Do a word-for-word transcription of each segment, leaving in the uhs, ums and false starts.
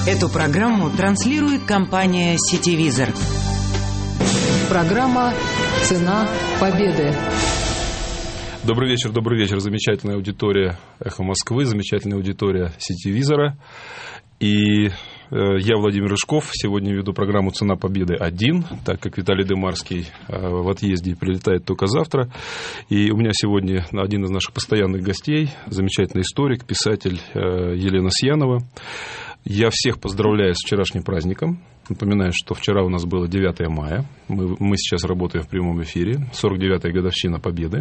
Эту программу транслирует компания «Сетевизор». Программа «Цена победы». Добрый вечер, добрый вечер. Замечательная аудитория «Эхо Москвы», замечательная аудитория «Сетевизора». И э, я, Владимир Рыжков, сегодня веду программу «Цена победы один», так как Виталий Дымарский э, в отъезде и прилетает только завтра. И у меня сегодня один из наших постоянных гостей, замечательный историк, писатель э, Елена Сьянова. Я всех поздравляю с вчерашним праздником. Напоминаю, что вчера у нас было девятое мая. Мы, мы сейчас работаем в прямом эфире. сорок девятая годовщина Победы.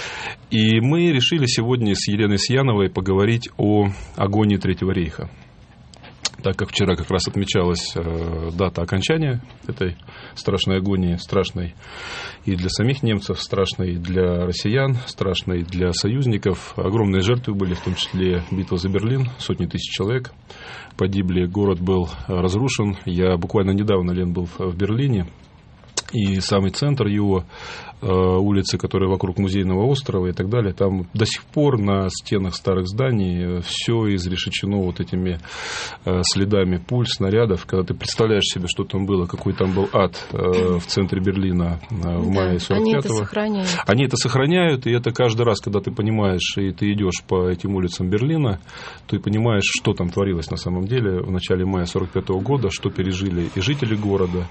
И мы решили сегодня с Еленой Сьяновой поговорить о агонии Третьего рейха. Так как вчера как раз отмечалась э, дата окончания этой страшной агонии, страшной и для самих немцев, страшной и для россиян, страшной и для союзников. Огромные жертвы были, в том числе битва за Берлин, сотни тысяч человек погибли, город был разрушен. Я буквально недавно, Лен, был в Берлине, и самый центр его, улицы, которые вокруг Музейного острова и так далее, там до сих пор на стенах старых зданий все изрешечено вот этими следами пуль, снарядов. Когда ты представляешь себе, что там было, какой там был ад в центре Берлина в мае сорок пятого. Они это сохраняют. Они это сохраняют, и это каждый раз, когда ты понимаешь, и ты идешь по этим улицам Берлина, ты понимаешь, что там творилось на самом деле в начале мая сорок пятого года, что пережили и жители города,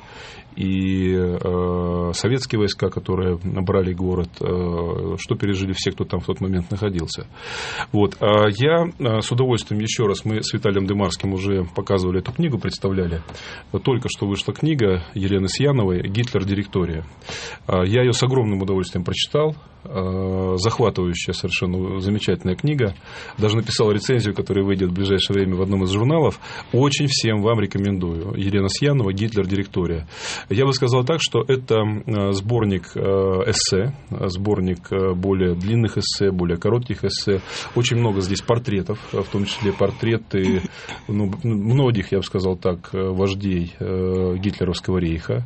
и э, советские войска, которые брали город, э, что пережили все, кто там в тот момент находился. Вот. А я э, с удовольствием еще раз, мы с Виталием Дымарским уже показывали эту книгу, представляли. Вот только что вышла книга Елены Сьяновой «Гитлер. Директория». Э, я ее с огромным удовольствием прочитал. Э, захватывающая, совершенно замечательная книга. Даже написал рецензию, которая выйдет в ближайшее время в одном из журналов. Очень всем вам рекомендую. Елена Сьянова «Гитлер. Директория». Я бы сказал так, что это сборник эссе, сборник более длинных эссе, более коротких эссе. Очень много здесь портретов, в том числе портреты ну, многих, я бы сказал так, вождей гитлеровского рейха.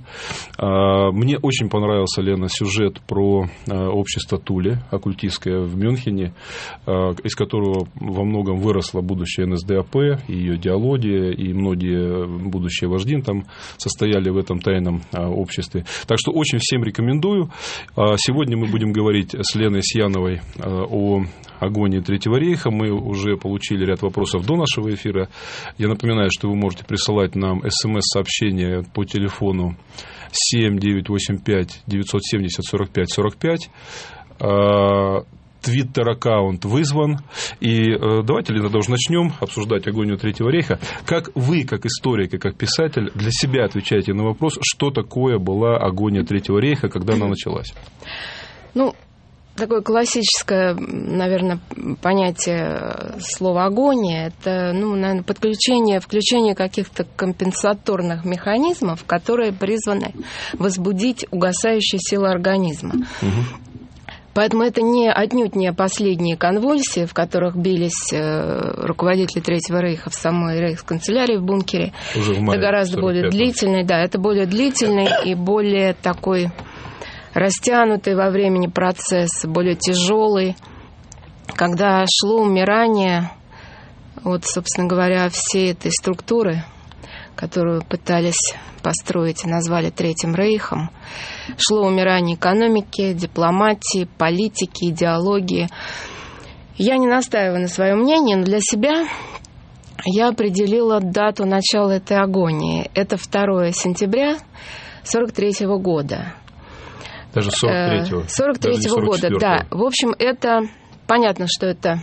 Мне очень понравился, Лена, сюжет про общество Туле, оккультистское в Мюнхене, из которого во многом выросла будущая эн эс дэ а пэ, ее идеология, и многие будущие вожди там состояли в этом тайном обществе. Так что очень всем рекомендую. Сегодня мы будем говорить с Леной Сьяновой о агонии Третьего рейха. Мы уже получили ряд вопросов до нашего эфира. Я напоминаю, что вы можете присылать нам смс-сообщения по телефону семь девятьсот восемьдесят пять девятьсот семьдесят сорок пять сорок пять. Твиттер-аккаунт вызван. И э, давайте, Лена, уже начнем обсуждать агонию Третьего рейха. Как вы, как историк и как писатель, для себя отвечаете на вопрос, что такое была агония Третьего рейха, когда она началась? Ну, такое классическое, наверное, понятие слова «агония» – это, ну, наверное, подключение, включение каких-то компенсаторных механизмов, которые призваны возбудить угасающие силы организма. Угу. Поэтому это не, отнюдь не последние конвульсии, в которых бились э, руководители Третьего рейха в самой рейхсканцелярии в бункере. Уже в мае это гораздо более длительный, да, это более длительный и более такой растянутый во времени процесс, более тяжелый, когда шло умирание, вот, собственно говоря, всей этой структуры, которую пытались построить и назвали Третьим рейхом, шло умирание экономики, дипломатии, политики, идеологии. Я не настаиваю на своем мнении, но для себя я определила дату начала этой агонии. Это второе сентября сорок третьего года. Даже сорок третьего. сорок третьего года, да. В общем, это понятно, что это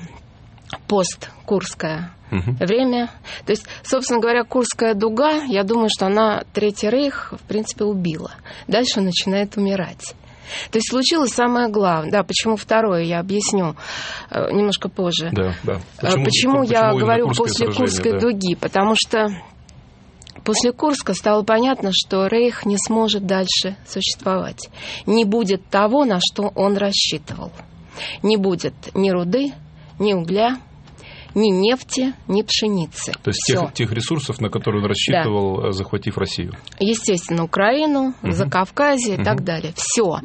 посткурское угу. время. То есть, собственно говоря, Курская дуга, я думаю, что она Третий рейх, в принципе, убила. Дальше начинает умирать. То есть случилось самое главное. Да, почему второе, я объясню э, немножко позже. Да, да. Почему, почему я почему говорю после Курской да. дуги? Потому что после Курска стало понятно, что рейх не сможет дальше существовать. Не будет того, на что он рассчитывал. Не будет ни руды, ни угля, ни нефти, ни пшеницы. То есть тех, тех ресурсов, на которые он рассчитывал, да. захватив Россию. Естественно, Украину, угу. Закавказье угу. и так далее. Все.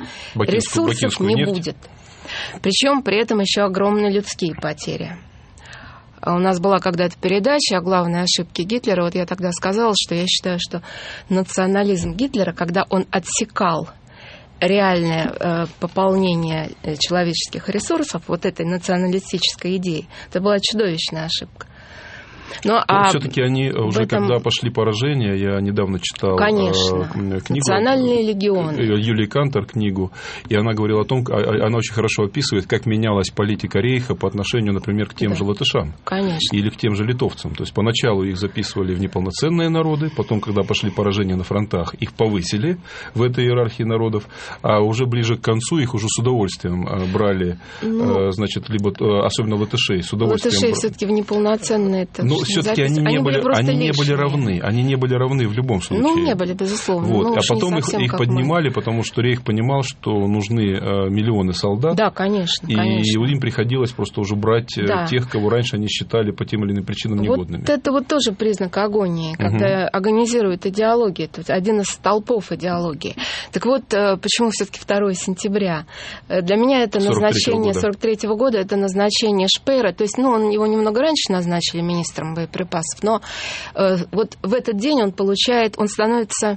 Ресурсов не нефть. будет. Причем при этом еще огромные людские потери. У нас была когда-то передача о главной ошибке Гитлера. Вот я тогда сказала, что я считаю, что национализм Гитлера, когда он отсекал реальное э, пополнение человеческих ресурсов вот этой националистической идеи, это была чудовищная ошибка. Но, а все-таки они уже, этом... когда пошли поражения, я недавно читал Конечно. Э, книгу «Национальные легионы». Юлии Кантор книгу, и она говорила о том, она очень хорошо описывает, как менялась политика Рейха по отношению, например, к тем да. же латышам. Конечно. Или к тем же литовцам. То есть поначалу их записывали в неполноценные народы, потом, когда пошли поражения на фронтах, их повысили в этой иерархии народов, а уже ближе к концу их уже с удовольствием брали, ну, значит, либо, особенно латышей, с удовольствием. Латышей все-таки в неполноценные это. Ну, все-таки они, не, они, были, были они не были равны. Они не были равны в любом случае. Ну, не были, безусловно. Вот. А потом их, их поднимали, мы. потому что Рейх понимал, что нужны э, миллионы солдат. Да, конечно. И конечно. им приходилось просто уже брать да. тех, кого раньше они считали по тем или иным причинам негодными. Вот это вот тоже признак агонии, когда угу. агонизирует идеология. Это один из столпов идеологии. Так вот, почему все-таки второе сентября? Для меня это назначение сорок третьего года, это назначение Шпеера. То есть, ну, он, его немного раньше назначили министром боеприпасов, но э, вот в этот день он получает, он становится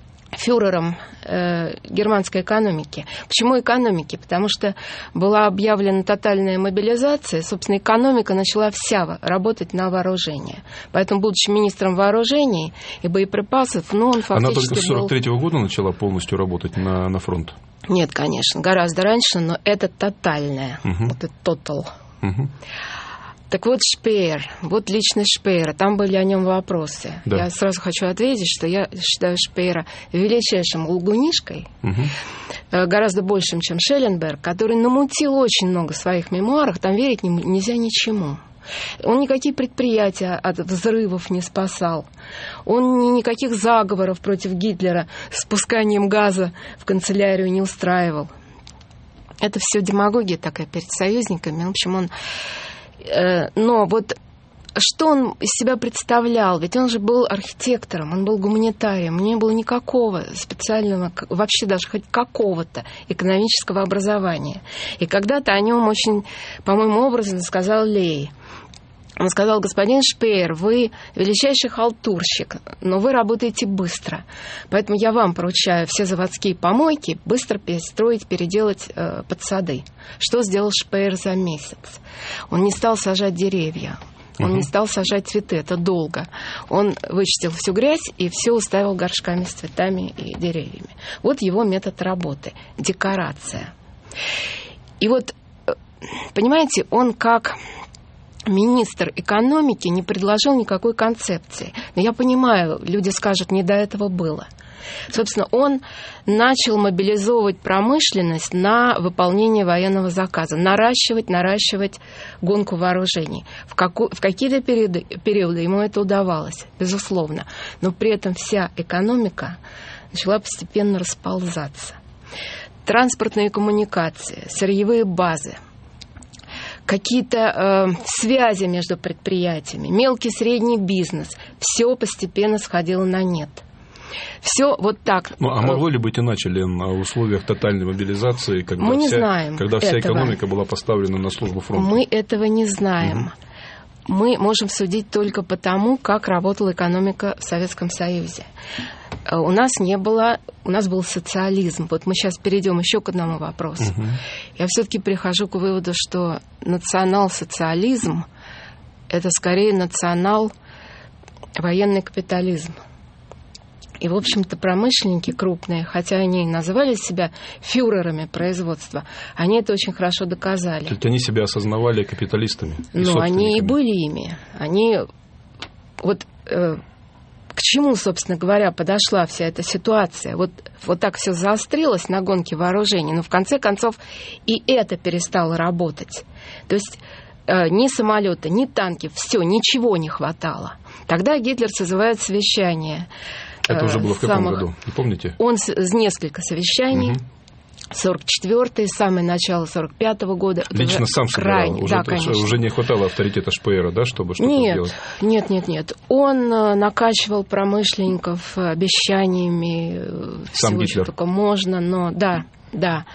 фюрером э, германской экономики. Почему экономики? Потому что была объявлена тотальная мобилизация, собственно, экономика начала вся работать на вооружение. Поэтому, будучи министром вооружений и боеприпасов, ну, он фактически Она только с сорок третьего был... года начала полностью работать на, на фронт? Нет, конечно, гораздо раньше, но это тотальное, угу. это total. Угу. Так вот, Шпеер, вот личность Шпеера, там были о нем вопросы. Да. Я сразу хочу ответить, что я считаю Шпеера величайшим лгунишкой, угу. гораздо большим, чем Шелленберг, который намутил очень много в своих мемуарах, там верить нельзя ничему. Он никакие предприятия от взрывов не спасал. Он никаких заговоров против Гитлера с спусканием газа в канцелярию не устраивал. Это все демагогия такая перед союзниками. В общем, он... Но вот что он из себя представлял? Ведь он же был архитектором, он был гуманитарием. У него не было никакого специального, вообще даже хоть какого-то экономического образования. И когда-то о нем очень, по-моему, образно сказал Лей. Он сказал: господин Шпеер, вы величайший халтурщик, но вы работаете быстро. Поэтому я вам поручаю все заводские помойки быстро перестроить, переделать э, под сады. Что сделал Шпеер за месяц? Он не стал сажать деревья. Он угу. не стал сажать цветы, это долго. Он вычистил всю грязь и все уставил горшками с цветами и деревьями. Вот его метод работы. Декорация. И вот, понимаете, он как... министр экономики не предложил никакой концепции. Но я понимаю, люди скажут, не до этого было. Собственно, он начал мобилизовывать промышленность на выполнение военного заказа, наращивать, наращивать гонку вооружений. В, каку, в какие-то периоды, периоды ему это удавалось, безусловно. Но при этом вся экономика начала постепенно расползаться. Транспортные коммуникации, сырьевые базы, какие-то э, связи между предприятиями, мелкий средний бизнес, все постепенно сходило на нет. Все вот так. Ну, а могло ли быть иначе, Лен, в условиях тотальной мобилизации, когда, Мы не вся, знаем когда вся этого. экономика была поставлена на службу фронту? Мы этого не знаем. Угу. Мы можем судить только по тому, как работала экономика в Советском Союзе. У нас не было, у нас был социализм. Вот мы сейчас перейдем еще к одному вопросу. Угу. Я все-таки прихожу к выводу, что национал-социализм – это скорее национал-военный капитализм. И, в общем-то, промышленники крупные, хотя они и называли себя фюрерами производства, они это очень хорошо доказали. То есть они себя осознавали капиталистами? Ну, они и были ими. Они вот... Э, К чему, собственно говоря, подошла вся эта ситуация? Вот, вот так все заострилось на гонке вооружений, но в конце концов и это перестало работать. То есть э, ни самолеты, ни танки, все, ничего не хватало. Тогда Гитлер созывает совещание. Это э, уже было в каком самых... году, не помните? Он с, несколько совещаний. Угу. сорок четвёртый, самое начало сорок пятого года. Лично сам собирал? Крайне, уже, да, конечно. Уже не хватало авторитета Шпеера, да, чтобы что-то нет, сделать? Нет, нет, нет. Он накачивал промышленников обещаниями сам всего, Гитлер. что только можно, но да, да.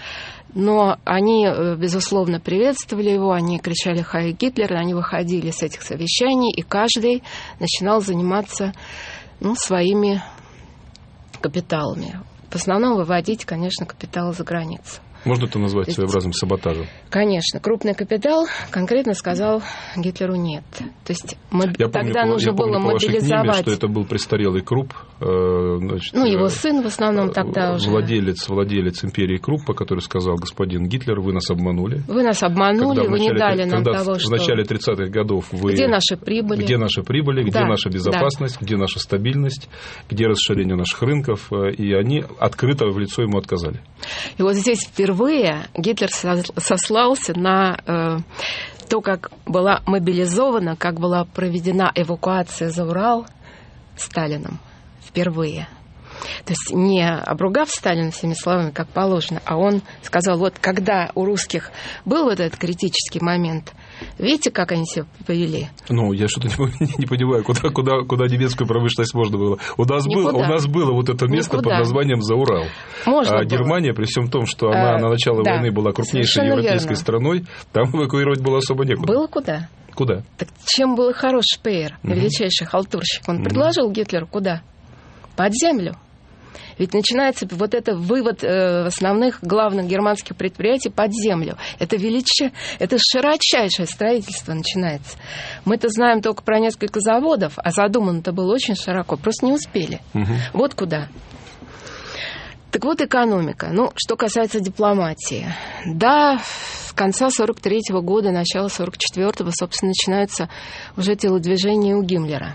Но они, безусловно, приветствовали его, они кричали «Хай Гитлер», они выходили с этих совещаний, и каждый начинал заниматься, ну, своими капиталами. В основном выводить, конечно, капитал за границу. Можно это назвать Ведь, своеобразным саботажем? Конечно. Крупный капитал конкретно сказал Гитлеру «нет». То есть мы, я тогда помню, нужно я помню было по мобилизовать... Книге, что это был престарелый Крупп. Значит, ну, его сын в основном тогда уже... Владелец, владелец империи Круппа, который сказал: господин Гитлер, вы нас обманули. Вы нас обманули, вы начале, не дали нам когда того, в что... в начале тридцатых годов вы... Где наши прибыли? Где наши прибыли, где да, наша безопасность, да. где наша стабильность, где расширение наших рынков. И они открыто в лицо ему отказали. И вот здесь впервые Гитлер сослался на э, то, как была мобилизована, как была проведена эвакуация за Урал Сталином впервые. То есть не обругав Сталина всеми словами, как положено, а он сказал, вот когда у русских был вот этот критический момент, видите, как они себя повели? Ну, я что-то не, не понимаю, куда, куда, куда немецкую промышленность можно было. У нас, было, у нас было вот это место Никуда. под названием Заурал. Можно а было. Германия, при всем том, что она а, на начало да, войны была крупнейшей европейской верно. страной, там эвакуировать было особо некуда. Было куда? Куда? Так чем был хорош Шпеер, угу. величайший халтурщик? Он угу. предложил Гитлеру куда? Под землю. Ведь начинается вот это вывод э, основных главных германских предприятий под землю. Это величие, это широчайшее строительство начинается. Мы-то знаем только про несколько заводов, а задумано-то было очень широко. Просто не успели. Угу. Вот куда. Так вот, экономика. Ну, что касается дипломатии. Да, с конца сорок третьего года, начала сорок четвёртого, собственно, начинаются уже телодвижения у Гиммлера.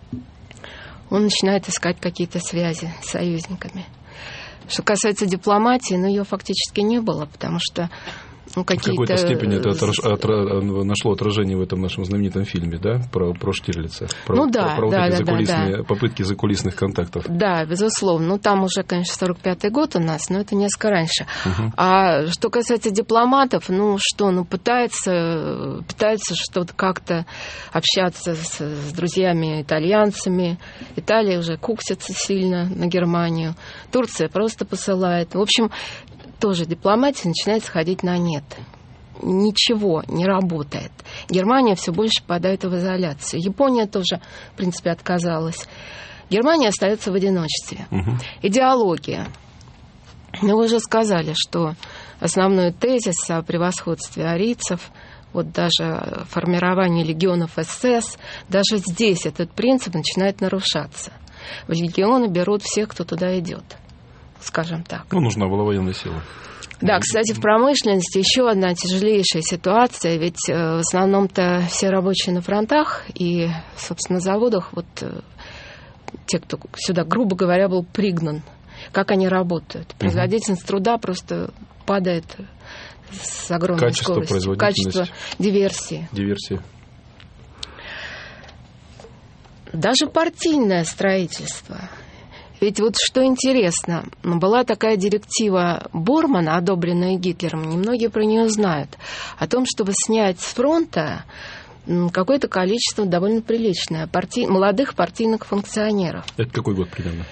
Он начинает искать какие-то связи с союзниками. Что касается дипломатии, ну, ее фактически не было, потому что ну, какие-то... В какой-то степени это отраж... отра... нашло отражение в этом нашем знаменитом фильме, да, про, про Штирлица? Про, ну да, про, про да, вот эти да, закулисные... да. попытки закулисных контактов. Да, безусловно. Ну, там уже, конечно, сорок пятый год у нас, но это несколько раньше. Угу. А что касается дипломатов, ну что, ну пытается, пытается что-то как-то общаться с, с друзьями-итальянцами. Италия уже куксится сильно на Германию. Турция просто посылает. В общем, тоже дипломатия начинает сходить на нет. Ничего не работает. Германия все больше попадает в изоляцию. Япония тоже, в принципе, отказалась. Германия остается в одиночестве. Угу. Идеология. Ну, вы уже сказали, что основной тезис о превосходстве арийцев, вот даже формирование легионов эс эс, даже здесь этот принцип начинает нарушаться. В легионы берут всех, кто туда идет. Скажем так. Ну, нужна была военная сила. Да, кстати, в промышленности еще одна тяжелейшая ситуация, ведь э, в основном-то все рабочие на фронтах и, собственно, на заводах, вот э, те, кто сюда, грубо говоря, был пригнан, как они работают. Производительность угу. труда просто падает с огромной Качество скоростью. Качество диверсии. Диверсии. Даже партийное строительство. Ведь вот что интересно, была такая директива Бормана, одобренная Гитлером, немногие про нее знают, о том, чтобы снять с фронта какое-то количество довольно приличное парти... молодых партийных функционеров. Это какой год примерно?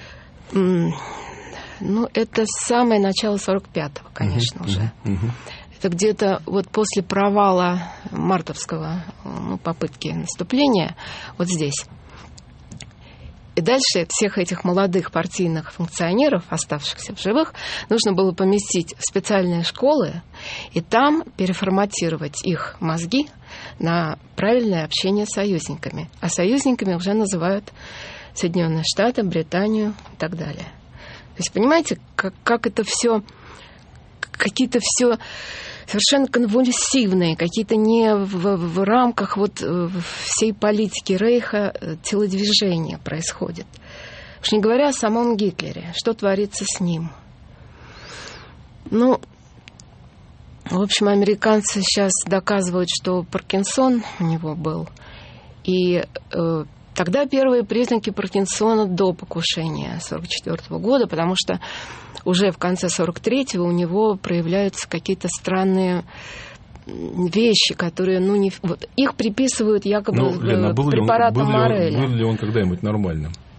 Ну, это самое начало сорок пятого, конечно, uh-huh, уже. Uh-huh. Это где-то вот после провала мартовского, ну, попытки наступления, вот здесь. И дальше всех этих молодых партийных функционеров, оставшихся в живых, нужно было поместить в специальные школы и там переформатировать их мозги на правильное общение с союзниками. А союзниками уже называют Соединенные Штаты, Британию и так далее. То есть, понимаете, как, как это все, какие-то все совершенно конвульсивные, какие-то не в, в рамках вот всей политики Рейха телодвижения происходят. Уж не говоря о самом Гитлере, что творится с ним. Ну, в общем, американцы сейчас доказывают, что Паркинсон у него был. И э, тогда первые признаки Паркинсона до покушения сорок четвёртого года, потому что уже в конце сорок третьего у него проявляются какие-то странные вещи, которые, ну, не... Вот, их приписывают якобы ну, Лена, к препаратам Морелли. Был ли он когда-нибудь нормальным?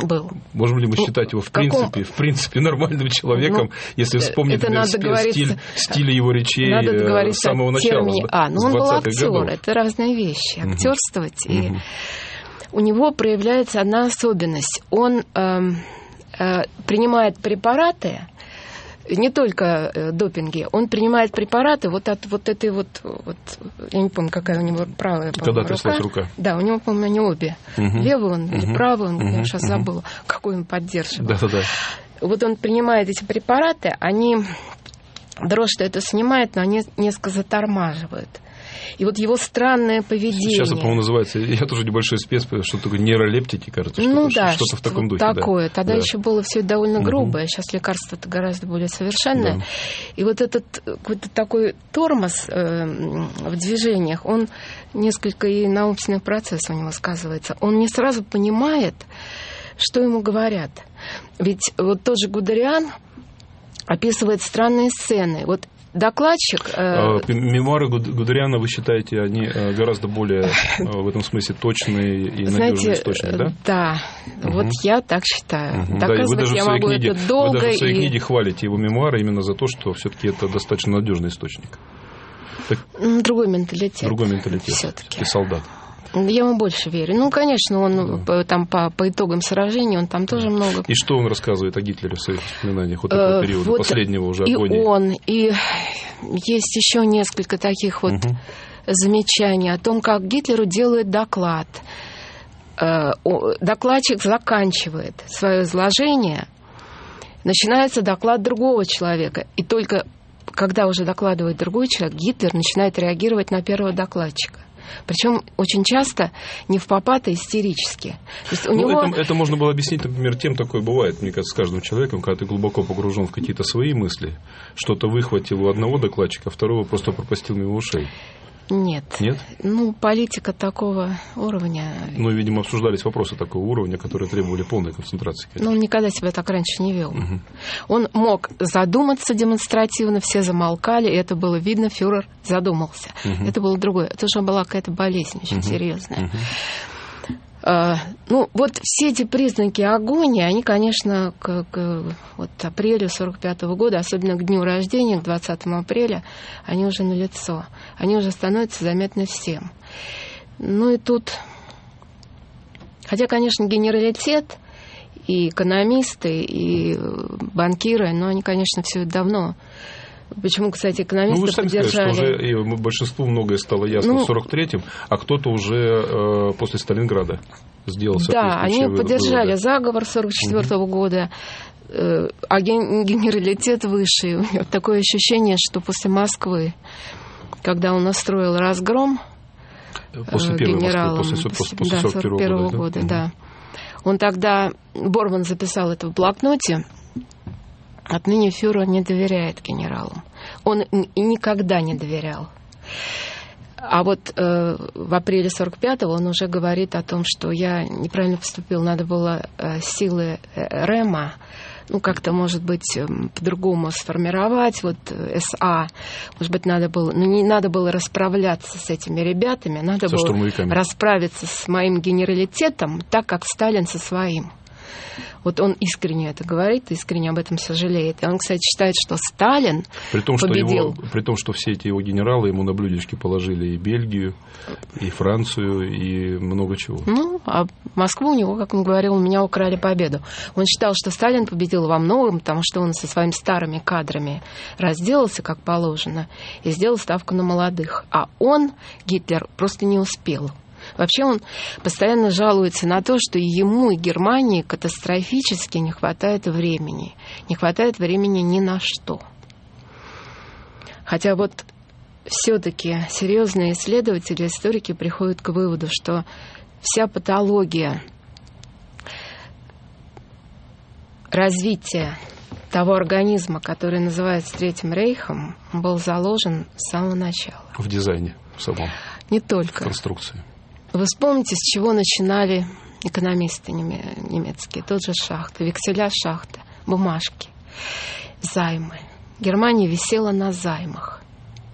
Был. Можем ли мы ну, считать его в, в принципе, каком... в принципе нормальным человеком, ну, если вспомнить, например, стиль, стиль его речей с самого начала? Термине... А, ну он был актер, годов. Это разные вещи. Актерствовать. Угу. И угу. у него проявляется одна особенность. Он э, э, принимает препараты, не только э, допинги, он принимает препараты вот от вот этой вот, вот я не помню, какая у него правая, когда тряслась рука. Да, у него, по-моему, они обе. Угу. Левый он угу. или правый он, угу. я сейчас угу. забыла, какой он поддерживал. Да-да-да. Вот он принимает эти препараты, они дрожь-то это снимает, но они несколько затормаживают. И вот его странное поведение. Сейчас это, по-моему, называется, я тоже небольшой спец, что такое нейролептики, кажется, ну, что-то, да, что-то в таком вот духе. Такое. Да. Тогда да. еще было все довольно грубое, угу. сейчас лекарство-то гораздо более совершенное. Да. И вот этот какой-то такой тормоз э, в движениях, он несколько и на умственный процесс у него сказывается. Он не сразу понимает, что ему говорят. Ведь вот тот же Гудериан описывает странные сцены. Вот докладчик... Э... Мемуары Гудериана, вы считаете, они гораздо более в этом смысле точные и надежные источники, да? Да, угу. вот я так считаю. Угу. Доказывать да, я могу книге, это долго. Вы даже в своей и... книге хвалите его мемуары именно за то, что все-таки это достаточно надежный источник. Так... Другой менталитет. Другой менталитет. Все-таки. Солдат. Я ему больше верю. Ну, конечно, он да. там по, по итогам сражений, он там тоже много... И что он рассказывает о Гитлере в своих воспоминаниях вот этого периода, вот последнего уже агонии? И он, и есть еще несколько таких вот угу. замечаний о том, как Гитлеру делают доклад. Докладчик заканчивает свое изложение, начинается доклад другого человека, и только когда уже докладывает другой человек, Гитлер начинает реагировать на первого докладчика. Причем очень часто не впопад, а истерически. То есть у ну, него... это, это можно было объяснить, например, тем, такое бывает, мне кажется, с каждым человеком, когда ты глубоко погружен в какие-то свои мысли, что-то выхватил у одного докладчика, а второго просто пропустил мимо ушей. Нет. Нет? Ну, политика такого уровня... Ну, видимо, обсуждались вопросы такого уровня, которые требовали полной концентрации. Конечно. Ну, он никогда себя так раньше не вел. Угу. Он мог задуматься демонстративно, все замолкали, и это было видно, фюрер задумался. Угу. Это было другое. Это уже была какая-то болезнь очень угу. серьезная. Угу. Uh, ну, вот все эти признаки агонии, они, конечно, к, к вот, апрелю сорок пятого года, особенно к дню рождения, к двадцатому апреля, они уже налицо. Они уже становятся заметны всем. Ну и тут... Хотя, конечно, генералитет и экономисты, и банкиры, но они, конечно, все это давно... Почему, кстати, экономисты ну, вы сами поддержали... сказали, что уже большинству многое стало ясно ну, в сорок третьем, а кто-то уже э, после Сталинграда сделал да, они выводы. поддержали заговор сорок четвёртого угу. года, э, а генералитет выше. У меня такое ощущение, что после Москвы, когда он устроил разгром после первой генералом, Москвы, после, после, после да, сорок первого года, года, да? да. Он тогда, Борман записал это в блокноте, отныне фюрер не доверяет генералам. Он и никогда не доверял. А вот э, в апреле сорок пятого он уже говорит о том, что я неправильно поступил, надо было э, силы э, РЭМа, ну, как-то, может быть, э, по-другому сформировать, вот э, СА, может быть, надо было, ну, не надо было расправляться с этими ребятами, надо со было расправиться с моим генералитетом так, как Сталин со своим. Вот он искренне это говорит, искренне об этом сожалеет. И он, кстати, считает, что Сталин при том, победил. Что его, при том, что все эти его генералы ему на блюдечке положили и Бельгию, и Францию, и много чего. Ну, а Москву у него, как он говорил, у меня украли победу. Он считал, что Сталин победил во многом, потому что он со своими старыми кадрами разделался, как положено, и сделал ставку на молодых. А он, Гитлер, просто не успел. Вообще он постоянно жалуется на то, что и ему, и Германии катастрофически не хватает времени. Не хватает времени ни на что. Хотя вот все-таки серьезные исследователи, историки приходят к выводу, что вся патология развития того организма, который называется Третьим Рейхом, был заложен с самого начала. В дизайне самом. Не только. В конструкции. Вы вспомните, с чего начинали экономисты немецкие. Тот же Шахта, векселя Шахта, бумажки, займы. Германия висела на займах.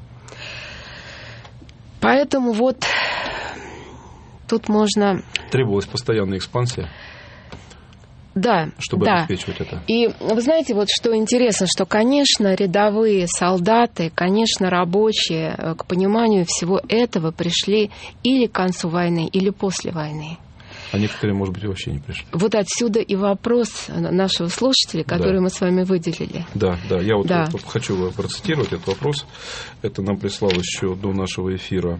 Поэтому вот тут можно... Требовалась постоянная экспансия. Да, чтобы да. обеспечивать это. И вы знаете, вот что интересно, что, конечно, рядовые солдаты, конечно, рабочие к пониманию всего этого пришли или к концу войны, или после войны. А некоторые, может быть, вообще не пришли. Вот отсюда и вопрос нашего слушателя, который да. мы с вами выделили. Да, да, я вот да. хочу процитировать этот вопрос. Это нам прислал еще до нашего эфира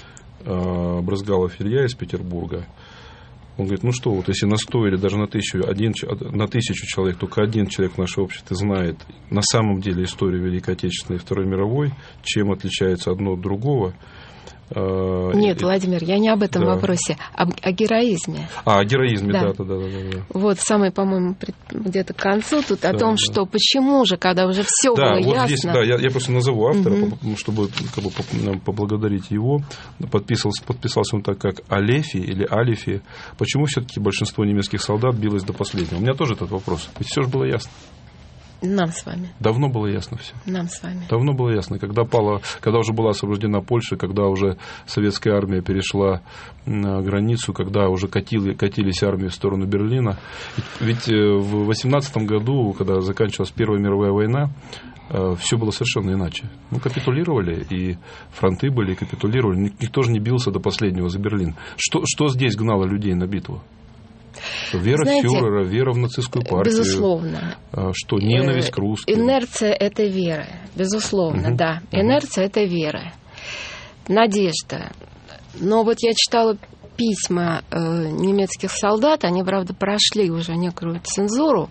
Брызгалов Илья из Петербурга. Он говорит, ну что, вот если на сто или даже на тысячу, один, на тысячу человек, только один человек в нашем обществе знает на самом деле историю Великой Отечественной и Второй мировой, чем отличается одно от другого. Нет, и, Владимир, я не об этом да. вопросе, а о героизме. А, о героизме, да, да, да, да, да. Вот самый, по-моему, где-то к концу тут о да, том, да. что почему же, когда уже все да, было вот ясно. Здесь, да, я, я просто назову автора, угу. чтобы как бы, поблагодарить его. Подписался, подписался он так, как Алефи или Алифи. Почему все-таки большинство немецких солдат билось до последнего? У меня тоже этот вопрос. Ведь все же было ясно. Нам с вами. Давно было ясно все. Нам с вами. Давно было ясно. Когда, пала, когда уже была освобождена Польша, когда уже советская армия перешла на границу, когда уже катили, катились армии в сторону Берлина. Ведь, ведь в восемнадцатом году, когда заканчивалась Первая мировая война, все было совершенно иначе. Мы капитулировали, и фронты были, и капитулировали. Никто же не бился до последнего за Берлин. Что, что здесь гнало людей на битву? Вера Знаете, в фюрера, вера в нацистскую партию. Безусловно. Что, ненависть к русским. Инерция – это вера. Безусловно, угу. да. Инерция угу. – это вера. Надежда. Но вот я читала письма э, немецких солдат, они, правда, прошли уже некоторую цензуру,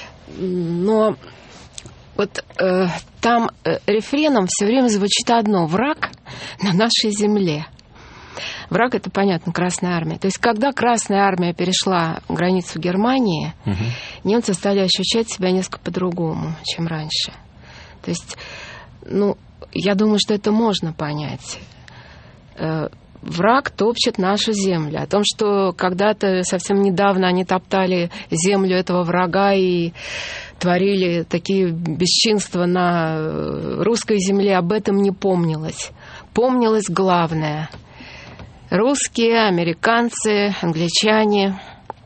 но вот э, там э, рефреном все время звучит одно – враг на нашей земле. Враг – это, понятно, Красная Армия. То есть, когда Красная Армия перешла границу Германии, угу. немцы стали ощущать себя несколько по-другому, чем раньше. То есть, ну, я думаю, что это можно понять. Враг топчет нашу землю. О том, что когда-то, совсем недавно, они топтали землю этого врага и творили такие бесчинства на русской земле, об этом не помнилось. Помнилось главное – русские, американцы, англичане,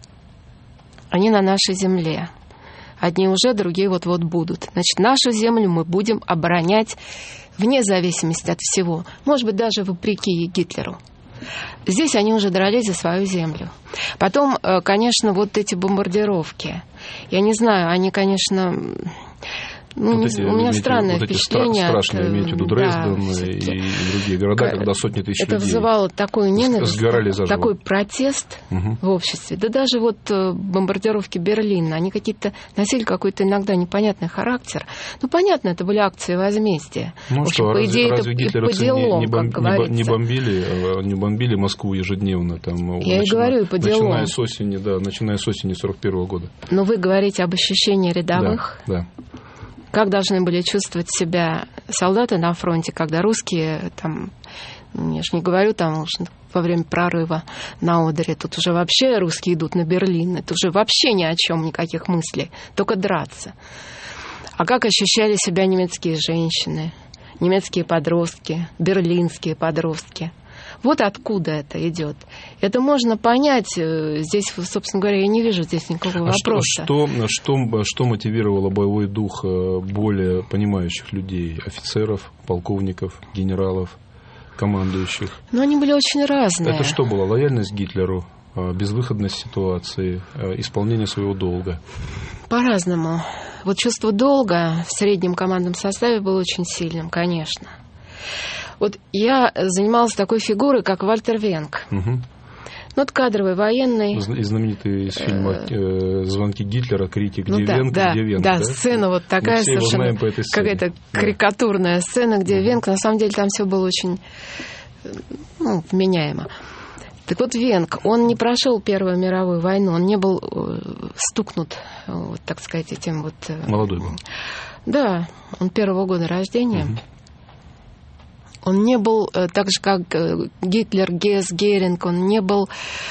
они на нашей земле. Одни уже, другие вот-вот будут. Значит, нашу землю мы будем оборонять вне зависимости от всего. Может быть, даже вопреки Гитлеру. Здесь они уже дрались за свою землю. Потом, конечно, вот эти бомбардировки. Я не знаю, они, конечно... Ну, вот эти, у меня странное вот впечатление. Эти страшные, от, имеете в виду Дрезден да, и, и другие города, когда сотни тысяч это людей. Это вызывало такую ненависть, сгорали заживо. Такой протест угу. в обществе. Да даже вот бомбардировки Берлина, они какие-то носили какой-то иногда непонятный характер. Ну, понятно, это были акции возмездия. Ну общем, что, по разве, идее, разве это гитлеровцы по делам, не, не, бом, как говорится. не, бомбили, не бомбили Москву ежедневно? Там, Я начиная, и говорю, по делам. Начиная с осени, да, начиная с осени сорок первого года. Но вы говорите об ощущении рядовых. Да, да. Как должны были чувствовать себя солдаты на фронте, когда русские, там, я же не говорю, там, во время прорыва на Одере, тут уже вообще русские идут на Берлин, это уже вообще ни о чем, никаких мыслей, только драться. А как ощущали себя немецкие женщины, немецкие подростки, берлинские подростки? Вот откуда это идет. Это можно понять. Здесь, собственно говоря, я не вижу здесь никакого а вопроса. Что, что, что, что мотивировало боевой дух более понимающих людей, офицеров, полковников, генералов, командующих? Ну, они были очень разные. Это что было? Лояльность Гитлеру, безвыходность ситуации, исполнение своего долга? По-разному. Вот чувство долга в среднем командном составе было очень сильным, конечно. Вот я занималась такой фигурой, как Вальтер Венг. Угу. Ну, это кадровый военный. И знаменитый из фильма э, «Звонки Гитлера», крики «Где ну, Венг?», да, «Где Венг?». Да, да, сцена вот такая совершенно, какая-то да. карикатурная сцена, где угу. Венг, на самом деле там все было очень, ну, вменяемо. Так вот, Венг, он не прошел Первую мировую войну, он не был э, стукнут, вот, так сказать, этим вот... Э, Молодой был. Да, он первого года рождения. Угу. Он не был, так же как Гитлер, Гесс, Геринг, он не был,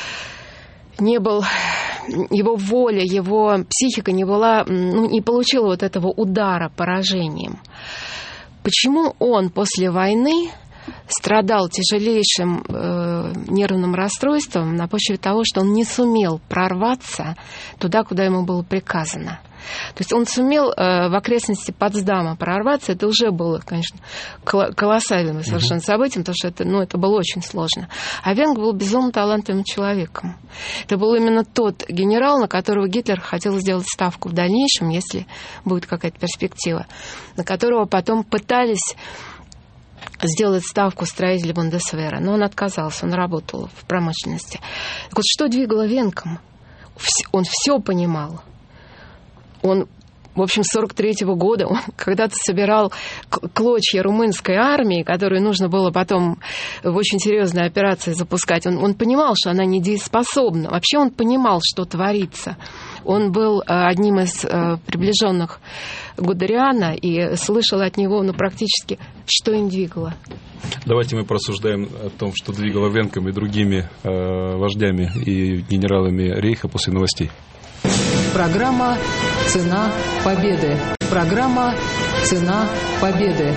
не был, его воля, его психика не была, ну, не получила вот этого удара поражением. Почему он после войны страдал тяжелейшим э, нервным расстройством на почве того, что он не сумел прорваться туда, куда ему было приказано. То есть он сумел э, в окрестности Потсдама прорваться. Это уже было, конечно, колоссальным совершенно событием, потому что это, ну, это было очень сложно. А Венг был безумно талантливым человеком. Это был именно тот генерал, на которого Гитлер хотел сделать ставку в дальнейшем, если будет какая-то перспектива, на которого потом пытались сделать ставку строители Бундесвера, но он отказался, он работал в промышленности. Так вот, что двигало Венком? Он все понимал. Он, в общем, с сорок третьего года он когда-то собирал клочья румынской армии, которую нужно было потом в очень серьезной операции запускать. Он, он понимал, что она недееспособна. Вообще он понимал, что творится. Он был одним из приближенных Гудериана и слышал от него, ну, практически, что им двигало. Давайте мы порассуждаем о том, что двигало Венком и другими э, вождями и генералами Рейха после новостей. Программа «Цена победы». Программа «Цена победы».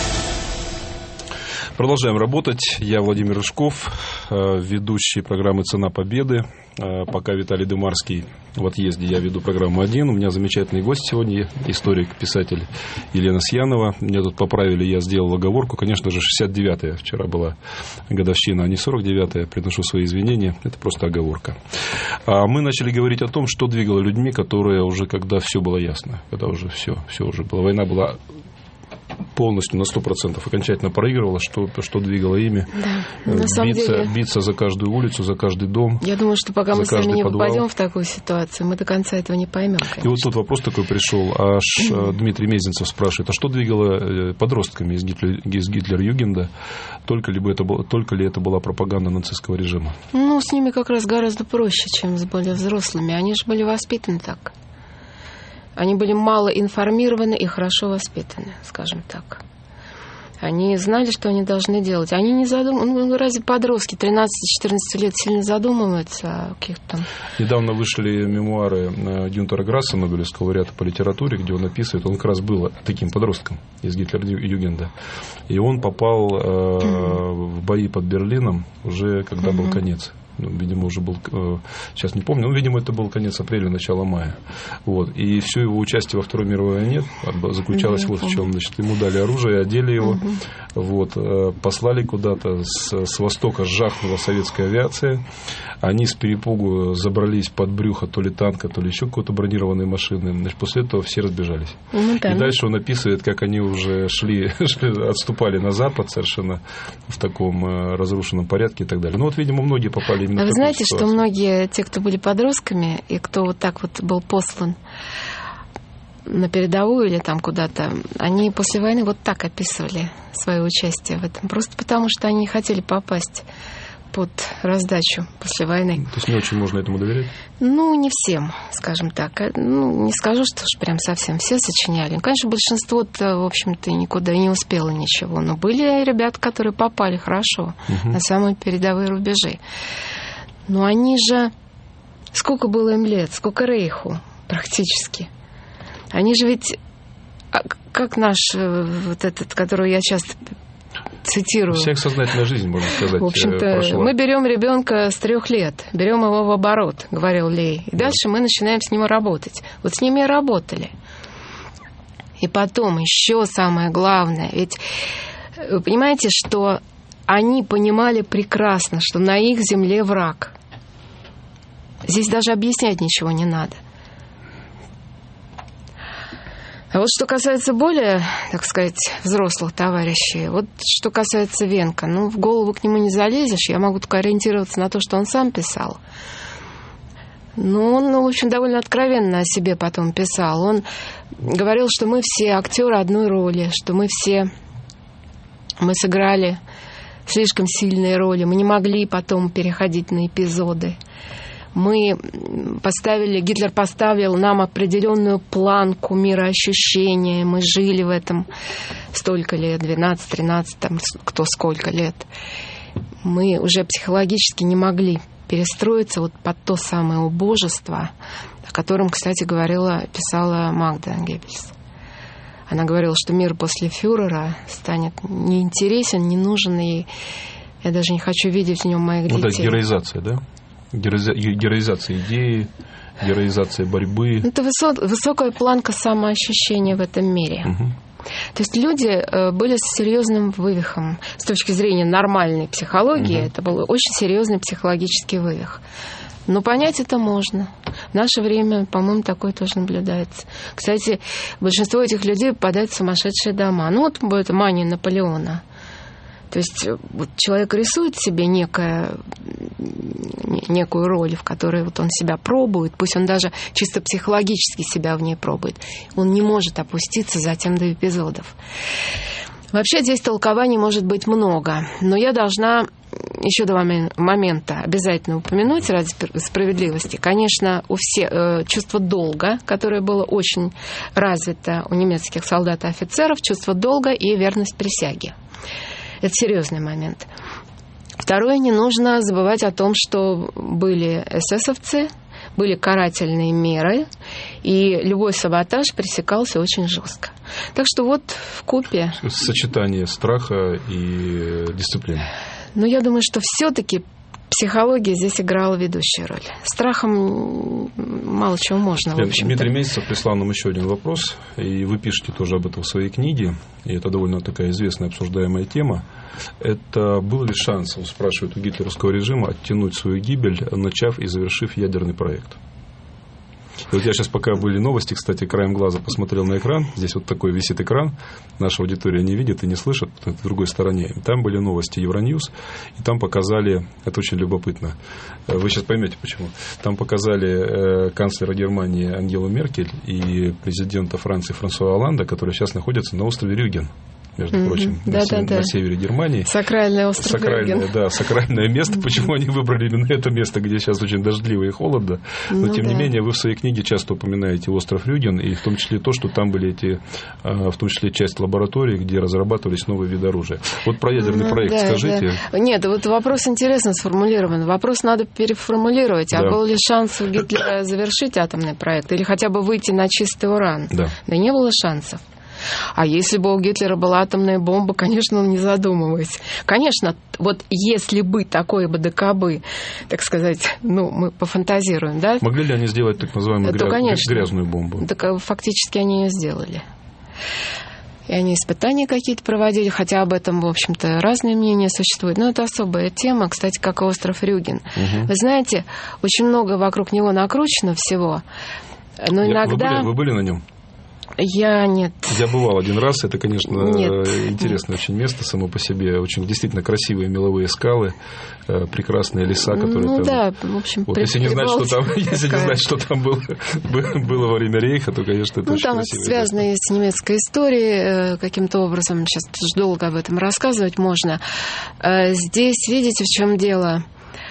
Продолжаем работать. Я Владимир Рыжков, ведущий программы «Цена победы». Пока Виталий Дымарский в отъезде, я веду программу один. У меня замечательный гость сегодня, историк, писатель Елена Сьянова. Меня тут поправили, я сделал оговорку. Конечно же, шестьдесят девятая вчера была годовщина, а не сорок девятая. Приношу свои извинения. Это просто оговорка. А мы начали говорить о том, что двигало людьми, которые уже, когда все было ясно, когда уже все, все уже было. Война была полностью на сто процентов окончательно проигрывала, что, что двигало ими. Да, на самом биться, деле, биться за каждую улицу, за каждый дом. Я думаю, что пока мы с вами не подвал. попадем в такую ситуацию, мы до конца этого не поймем. И вот тут вопрос такой пришел. Аж mm-hmm. Дмитрий Мезенцев спрашивает, а что двигало подростками из, Гитлер, из Гитлер-Югенда? Только ли, это было, только ли это была пропаганда нацистского режима? Ну, с ними как раз гораздо проще, чем с более взрослыми. Они же были воспитаны так. Они были мало информированы и хорошо воспитаны, скажем так. Они знали, что они должны делать. Они не задумываются. Ну, разве подростки тринадцать-четырнадцать лет сильно задумываются о каких-то там... Недавно вышли мемуары Гюнтера Грасса, Нобелевского лауреата по литературе, где он описывает, он как раз был таким подростком из Гитлер-Югенда. И он попал э, mm-hmm. в бои под Берлином уже когда mm-hmm. был конец. Ну, видимо, уже был, сейчас не помню, но, видимо, это был конец апреля, начало мая. Вот. И все его участие во Второй мировой войне заключалось да, вот в чем. Значит, ему дали оружие, одели его, угу. вот, послали куда-то, с, с востока сжахнула советская авиация. Они с перепугу забрались под брюхо то ли танка, то ли еще какой-то бронированной машины. Значит, после этого все разбежались. Ну, да, и дальше он описывает, как они уже шли, шли, отступали на запад совершенно в таком разрушенном порядке и так далее. Ну, вот, видимо, многие попали именно а в вы знаете, ситуацию. что многие, те, кто были подростками, и кто вот так вот был послан на передовую или там куда-то, они после войны вот так описывали свое участие в этом. Просто потому, что они не хотели попасть под раздачу после войны. То есть не очень можно этому доверять? Ну, не всем, скажем так. Ну, не скажу, что уж прям совсем все сочиняли. Конечно, большинство-то, в общем-то, никуда не успело ничего. Но были ребята, которые попали хорошо угу. на самые передовые рубежи. Но они же... Сколько было им лет? Сколько Рейху практически? Они же ведь... Как наш вот этот, которого я часто... цитирую. Вся их сознательная жизнь, можно сказать, в общем-то, прошла. Мы берем ребенка с трех лет, берем его в оборот, говорил Лей. И да. дальше мы начинаем с ним работать. Вот с ними и работали. И потом еще самое главное. Ведь вы понимаете, что они понимали прекрасно, что на их земле враг. Здесь даже объяснять ничего не надо. А вот что касается более, так сказать, взрослых товарищей, вот что касается Венка, ну, в голову к нему не залезешь, я могу только ориентироваться на то, что он сам писал. Ну, он, ну, в общем, довольно откровенно о себе потом писал. Он говорил, что мы все актеры одной роли, что мы все, мы сыграли слишком сильные роли, мы не могли потом переходить на эпизоды. Мы поставили, Гитлер поставил нам определенную планку мироощущения. Мы жили в этом столько лет, двенадцать, тринадцать, там, кто сколько лет. Мы уже психологически не могли перестроиться вот под то самое убожество, о котором, кстати, говорила, писала Магда Геббельс. Она говорила, что мир после фюрера станет неинтересен, не нужен, и я даже не хочу видеть в нем моих детей. Вот это героизация, да? Героиза... Героизация идеи, героизация борьбы. Это высо... высокая планка самоощущения в этом мире. Угу. То есть люди были с серьезным вывихом. С точки зрения нормальной психологии, угу. это был очень серьезный психологический вывих. Но понять это можно. В наше время, по-моему, такое тоже наблюдается. Кстати, большинство этих людей попадает в сумасшедшие дома. Ну, вот это мания Наполеона. То есть вот человек рисует себе некое, некую роль, в которой вот он себя пробует, пусть он даже чисто психологически себя в ней пробует. Он не может опуститься затем до эпизодов. Вообще здесь толкований может быть много, но я должна еще два момента обязательно упомянуть ради справедливости. Конечно, у всех э, чувство долга, которое было очень развито у немецких солдат и офицеров, чувство долга и верность присяге. Это серьезный момент. Второе, не нужно забывать о том, что были эсэсовцы, были карательные меры, и любой саботаж пресекался очень жестко. Так что вот вкупе... Сочетание страха и дисциплины. Но я думаю, что все-таки психология здесь играла ведущую роль. Страхом мало чего можно, в общем-то. Дмитрий Месяцев прислал нам еще один вопрос, и вы пишете тоже об этом в своей книге, и это довольно такая известная обсуждаемая тема. Это был ли шанс, он спрашивает, у гитлеровского режима оттянуть свою гибель, начав и завершив ядерный проект? И вот я сейчас, пока были новости, кстати, краем глаза посмотрел на экран. Здесь вот такой висит экран. Наша аудитория не видит и не слышит, в другой стороне. И там были новости Евроньюз, и там показали, это очень любопытно, вы сейчас поймете почему. Там показали канцлера Германии Ангелу Меркель и президента Франции Франсуа Олланда, которые сейчас находятся на острове Рюген. Между mm-hmm. прочим, да, на, да, на да. севере Германии. Сакральный остров сакральное, Рюген. Да, сакральное место. Почему они выбрали именно это место, где сейчас очень дождливо и холодно. Но, ну, тем да. не менее, вы в своей книге часто упоминаете остров Рюген, и в том числе то, что там были эти, в том числе часть лабораторий, где разрабатывались новые виды оружия. Вот про ядерный ну, проект да, скажите. Да. Нет, вот вопрос интересно сформулирован. Вопрос надо переформулировать. Да. А был ли шанс у Гитлера завершить атомный проект или хотя бы выйти на чистый уран? Да, да не было шансов. А если бы у Гитлера была атомная бомба, конечно, он не задумываясь. Конечно, вот если бы такое бы ДКБ, так сказать, ну, мы пофантазируем, да? Могли ли они сделать так называемую то, гряз... грязную бомбу? Так фактически они ее сделали. И они испытания какие-то проводили, хотя об этом, в общем-то, разные мнения существуют. Но это особая тема, кстати, как и остров Рюген. Угу. Вы знаете, очень много вокруг него накручено всего, но иногда... Вы были, вы были на нем? Я нет. Я бывал один раз. Это, конечно, нет, интересное нет. очень место само по себе. Очень действительно красивые меловые скалы, прекрасные леса, которые ну, там... да, в общем, вот, если не знать, что там, если не знать, что там было, было во время Рейха, то, конечно, это ну, очень там красиво. Это связано и с немецкой историей каким-то образом. Сейчас долго об этом рассказывать можно. Здесь, видите, в чем дело?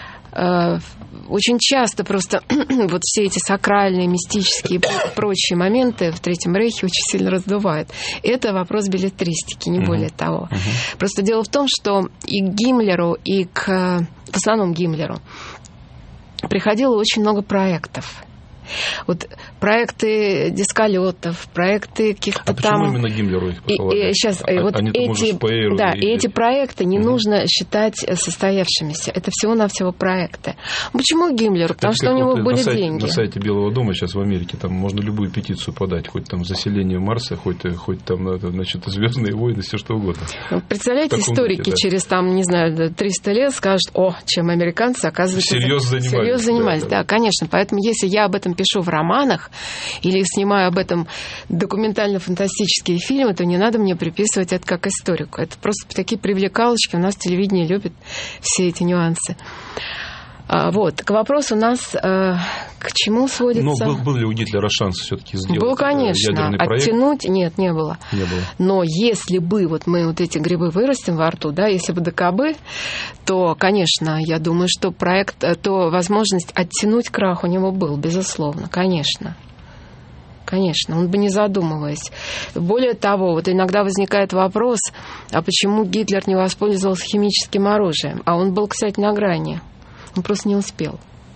Очень часто просто вот все эти сакральные, мистические и прочие моменты в Третьем Рейхе очень сильно раздувают. Это вопрос беллетристики, не uh-huh. более того. Uh-huh. Просто дело в том, что и к Гиммлеру, и к, в основном Гиммлеру приходило очень много проектов. Вот проекты дисколетов, проекты каких-то а там... А почему именно Гиммлеру их посылали? И, и, сейчас, а, вот эти, да, и эти проекты не угу. нужно считать состоявшимися. Это всего-навсего проекты. Почему Гиммлеру? Потому это что у него вот были на сайте, деньги. На сайте Белого дома сейчас в Америке там можно любую петицию подать, хоть там заселение Марса, хоть, хоть там, значит, звездные войны, все что угодно. Представляете, историки духе, да. через там, не знаю, триста лет скажут, о, чем американцы, оказывается, всерьез занимались. Всерьез занимались, да, да, да, да, конечно. Поэтому если я об этом пишу в романах или снимаю об этом документально-фантастические фильмы, то не надо мне приписывать это как историку. Это просто такие привлекалочки. У нас телевидение любит все эти нюансы. А, вот. К вопросу у нас э, к чему сводится... Но был, был ли у Гитлера шанс все-таки сделать был, конечно. ядерный проект? Оттянуть? Нет, не было. Не было. Но если бы вот мы вот эти грибы вырастим во рту, да, если бы ДКБ, то, конечно, я думаю, что проект, то возможность оттянуть крах у него был, безусловно, конечно. Конечно, он бы не задумываясь. Более того, вот иногда возникает вопрос, а почему Гитлер не воспользовался химическим оружием? А он был, кстати, на грани. Он просто не успел.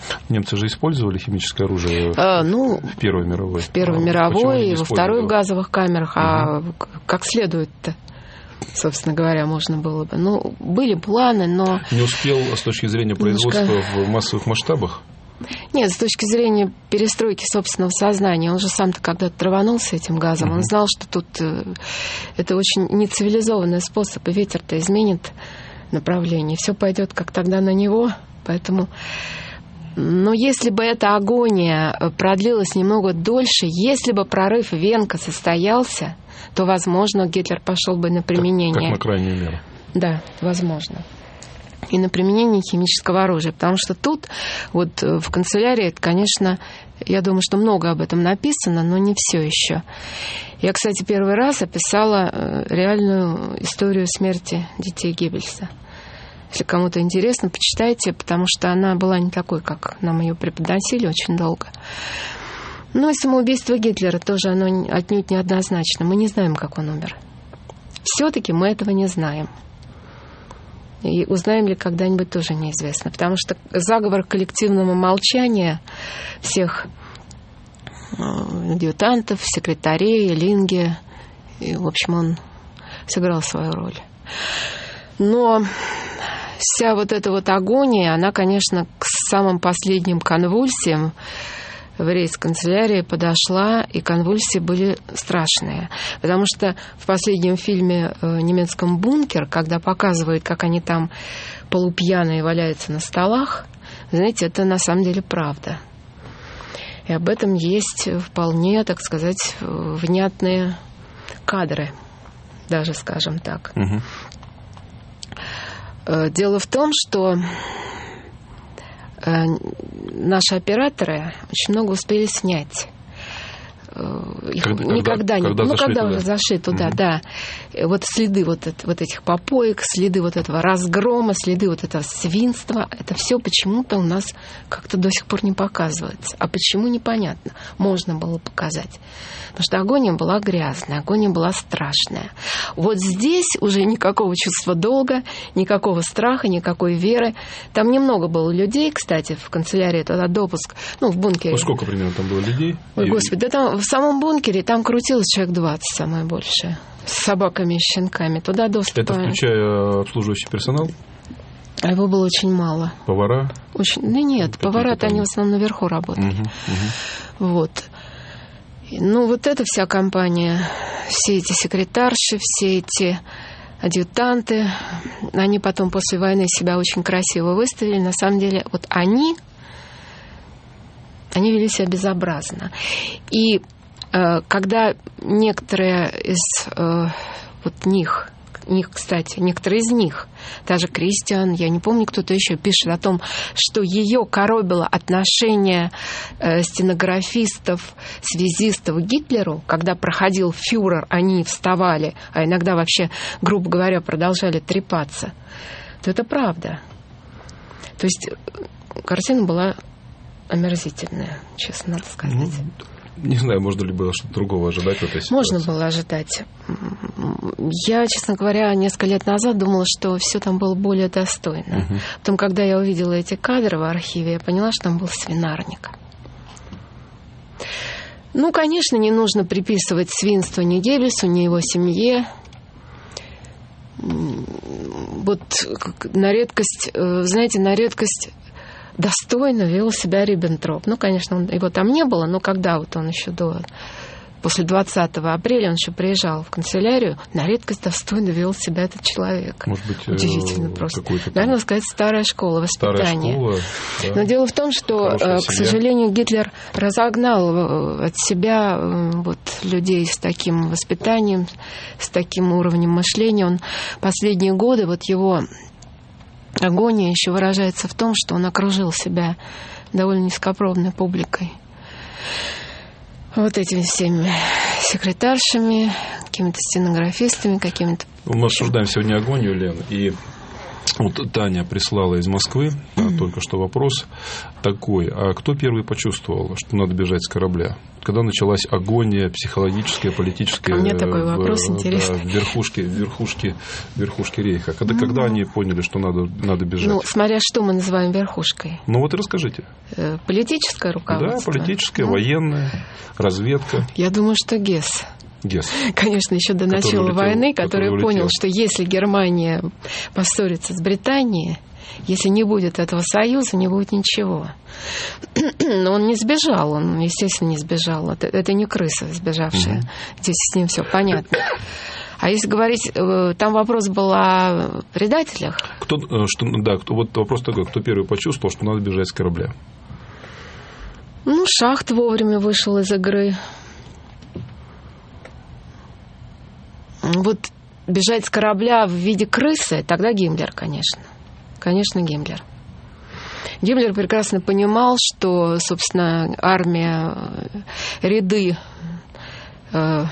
Немцы же использовали химическое оружие а, ну, в Первой мировой. В Первой а мировой и во Второй в газовых камерах. Угу. А как следует-то, собственно говоря, можно было бы. Ну, были планы, но... Не успел с точки зрения производства немножко... в массовых масштабах? Нет, с точки зрения перестройки собственного сознания. Он же сам-то когда-то траванулся этим газом. Угу. Он знал, что тут это очень нецивилизованный способ, и ветер-то изменит направление. Все пойдет, как тогда, на него. Поэтому... Но если бы эта агония продлилась немного дольше, если бы прорыв Венка состоялся, то, возможно, Гитлер пошел бы на применение... Как, как на крайнюю меру. Да, возможно. И на применение химического оружия. Потому что тут, вот в канцелярии, это, конечно, я думаю, что много об этом написано, но не все еще. Я, кстати, первый раз описала реальную историю смерти детей Геббельса. Если кому-то интересно, почитайте, потому что она была не такой, как нам ее преподносили очень долго. Ну и самоубийство Гитлера тоже, оно отнюдь неоднозначно. Мы не знаем, как он умер. Все-таки мы этого не знаем. И узнаем ли когда-нибудь, тоже неизвестно. Потому что заговор коллективного молчания всех адъютантов, секретарей, Линге, и, в общем, он сыграл свою роль. Но вся вот эта вот агония, она, конечно, к самым последним конвульсиям в рейхсканцелярии подошла, и конвульсии были страшные. Потому что в последнем фильме немецком «Бункер», когда показывают, как они там полупьяные валяются на столах, знаете, это на самом деле правда. И об этом есть вполне, так сказать, внятные кадры, даже, скажем так. Угу. Дело в том, что наши операторы очень много успели снять. Их когда, никогда когда, не... когда ну, зашли когда туда. уже зашли туда, угу. да. Вот следы вот, это, вот этих попоек, следы вот этого разгрома, следы вот этого свинства, это все почему-то у нас как-то до сих пор не показывается. А почему, непонятно. Можно было показать. Потому что агония была грязная, агония была страшная. Вот здесь уже никакого чувства долга, никакого страха, никакой веры. Там немного было людей, кстати, в канцелярии, тогда допуск, ну, в бункере. Ну, сколько примерно там было людей? Ой, И... господи, да там в самом бункере там крутилось человек двадцать, самое большее. С собаками и щенками. Туда доступа... Это включая обслуживающий персонал? А его было очень мало. Повара? Очень... Ну, нет, повара-то там... они в основном наверху работали. Угу, угу. Вот. Ну, вот эта вся компания, все эти секретарши, все эти адъютанты, они потом после войны себя очень красиво выставили. На самом деле, вот они, они вели себя безобразно. И э, когда некоторые из э, вот них, них, кстати, некоторые из них, даже Кристиан, я не помню, кто-то еще пишет о том, что ее коробило отношение э, стенографистов, связистов к Гитлеру, когда проходил фюрер, они вставали, а иногда вообще, грубо говоря, продолжали трепаться, то это правда. То есть картина была омерзительная, честно надо сказать. Ну, не знаю, можно ли было что-то другого ожидать в этой ситуации. Можно было ожидать. Я, честно говоря, несколько лет назад думала, что все там было более достойно. Угу. Потом, когда я увидела эти кадры в архиве, я поняла, что там был свинарник. Ну, конечно, не нужно приписывать свинство ни Геббельсу, ни его семье. Вот на редкость, знаете, на редкость... достойно вел себя Риббентроп. Ну, конечно, он, его там не было, но когда вот он еще до... После двадцатого апреля он еще приезжал в канцелярию, на редкость достойно вел себя этот человек. Может быть, удивительно просто. Там... Наверное, сказать, старая школа воспитания. Старая школа, да. Но дело в том, что, к сожалению, Гитлер разогнал от себя вот, людей с таким воспитанием, с таким уровнем мышления. Он последние годы, вот его... агония еще выражается в том, что он окружил себя довольно низкопробной публикой. Вот этими всеми секретаршами, какими-то стенографистами, какими-то... Мы обсуждаем сегодня агонию, Лен, и вот Таня прислала из Москвы mm-hmm. только что вопрос такой. А кто первый почувствовал, что надо бежать с корабля? Когда началась агония психологическая, политическая? Ко мне такой вопрос в, интересный. Да, в верхушке, верхушке, верхушке рейха. Когда, ну, когда они поняли, что надо, надо бежать? Ну, смотря что мы называем верхушкой. Ну, вот и расскажите. Политическое руководство? Да, политическое, ну, военное, разведка. Я думаю, что ГЕС. Гесс. Конечно, еще до начала улетел, войны, который, который понял, улетел. что если Германия поссорится с Британией, если не будет этого союза, не будет ничего. Но он не сбежал, он, естественно, не сбежал. Это, это не крыса сбежавшая. Угу. Здесь с ним все понятно. А если говорить, там вопрос был о предателях. Кто, что, да, кто, вот вопрос такой, кто первый почувствовал, что надо бежать с корабля? Ну, Шахт вовремя вышел из игры. Вот бежать с корабля в виде крысы, тогда Гиммлер, конечно. Конечно, Гиммлер. Гиммлер прекрасно понимал, что, собственно, армия, ряды э,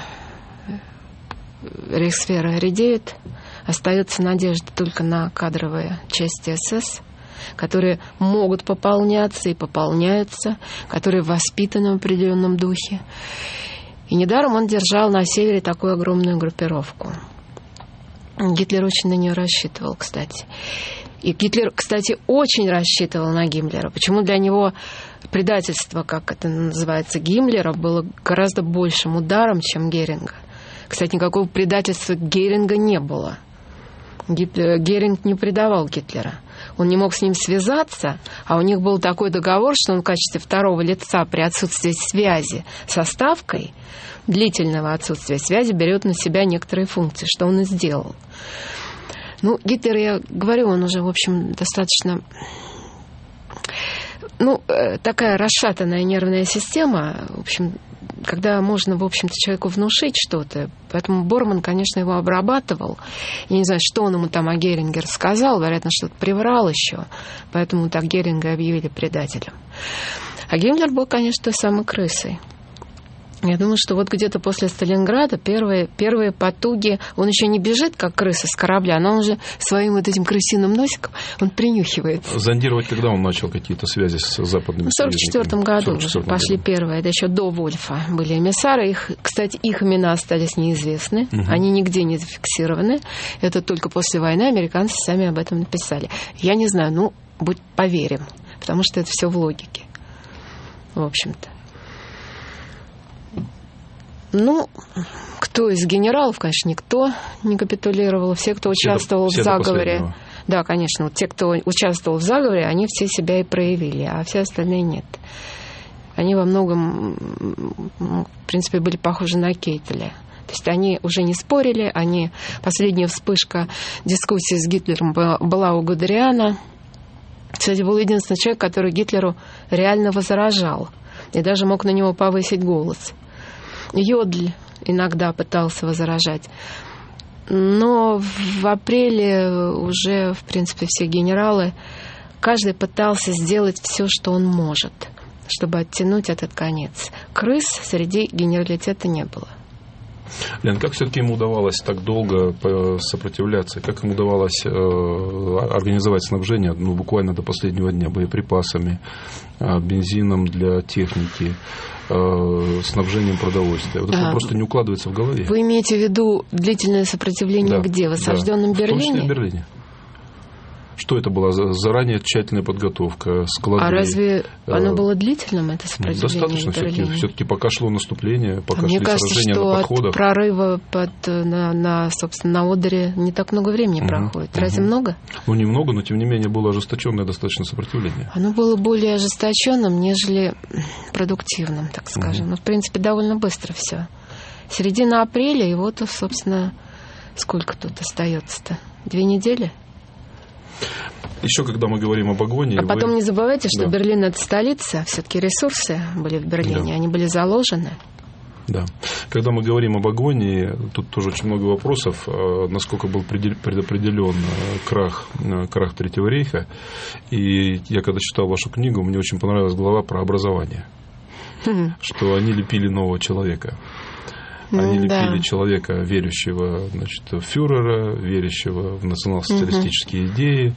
рейхсфера редеют. Остается надежда только на кадровые части СС, которые могут пополняться и пополняются, которые воспитаны в определенном духе. И недаром он держал на севере такую огромную группировку. Гитлер очень на нее рассчитывал, кстати. И Гитлер, кстати, очень рассчитывал на Гиммлера. Почему для него предательство, как это называется, Гиммлера, было гораздо большим ударом, чем Геринга. Кстати, никакого предательства Геринга не было. Гитлер, Геринг не предавал Гитлера. Он не мог с ним связаться, а у них был такой договор, что он в качестве второго лица при отсутствии связи со Ставкой, длительного отсутствия связи, берет на себя некоторые функции, что он и сделал. Ну, Гитлер, я говорю, он уже, в общем, достаточно... Ну, такая расшатанная нервная система, в общем, когда можно, в общем-то, человеку внушить что-то. Поэтому Борман, конечно, его обрабатывал. Я не знаю, что он ему там о Геринге рассказал, вероятно, что-то приврал еще. Поэтому так Геринга объявили предателем. А Гиммлер был, конечно, той самой крысой. Я думаю, что вот где-то после Сталинграда первые, первые потуги, он еще не бежит, как крыса с корабля, но он уже своим вот этим крысиным носиком, он принюхивается. Зондировать, когда он начал какие-то связи с западными В сорок четвёртом году уже пошли году. Первые, это еще до Вольфа были эмиссары. Их, кстати, их имена остались неизвестны, угу. Они нигде не зафиксированы. Это только после войны американцы сами об этом написали. Я не знаю, ну, будь поверим, потому что это все в логике, в общем-то. Ну, кто из генералов, конечно, никто не капитулировал. Все, кто участвовал все в заговоре. Да, конечно, вот те, кто участвовал в заговоре, они все себя и проявили, а все остальные нет. Они во многом, в принципе, были похожи на Кейтеля. То есть они уже не спорили, они... Последняя вспышка дискуссии с Гитлером была у Гудериана. Кстати, был единственный человек, который Гитлеру реально возражал. И даже мог на него повысить голос. Йодль иногда пытался возражать. Но в апреле уже, в принципе, все генералы, каждый пытался сделать все, что он может, чтобы оттянуть этот конец. Крыс среди генералитета не было. Лен, как все-таки ему удавалось так долго сопротивляться? Как ему удавалось организовать снабжение, ну, буквально до последнего дня, боеприпасами, бензином для техники, снабжением продовольствия? Вот это а, просто не укладывается в голове. Вы имеете в виду длительное сопротивление, да, где? В осажденном да, Берлине? В том числе в Берлине. Что это была? Заранее тщательная подготовка, склады. А разве оно было длительным, это сопротивление? Достаточно все-таки. Все-таки пока шло наступление, пока а шли мне кажется, сражения что на подходах. От прорыва под, на, на, собственно, на Одере не так много времени угу, проходит. Разве угу. много? Ну, немного, но тем не менее было ожесточенное достаточно сопротивление. Оно было более ожесточенным, нежели продуктивным, так скажем. Угу. Ну, в принципе, довольно быстро все. Середина апреля, и вот, собственно, сколько тут остается-то? Две недели? Еще когда мы говорим об агонии... А потом вы... не забывайте, что да. Берлин — это столица. Все-таки ресурсы были в Берлине, да. Они были заложены. Да. Когда мы говорим об агонии, тут тоже очень много вопросов, насколько был предопределен крах, крах Третьего рейха. И я когда читал вашу книгу, мне очень понравилась глава про образование. Mm-hmm. Что они лепили нового человека. Они mm, лепили да. человека, верящего, значит, в фюрера, верящего в национал-социалистические mm-hmm. идеи,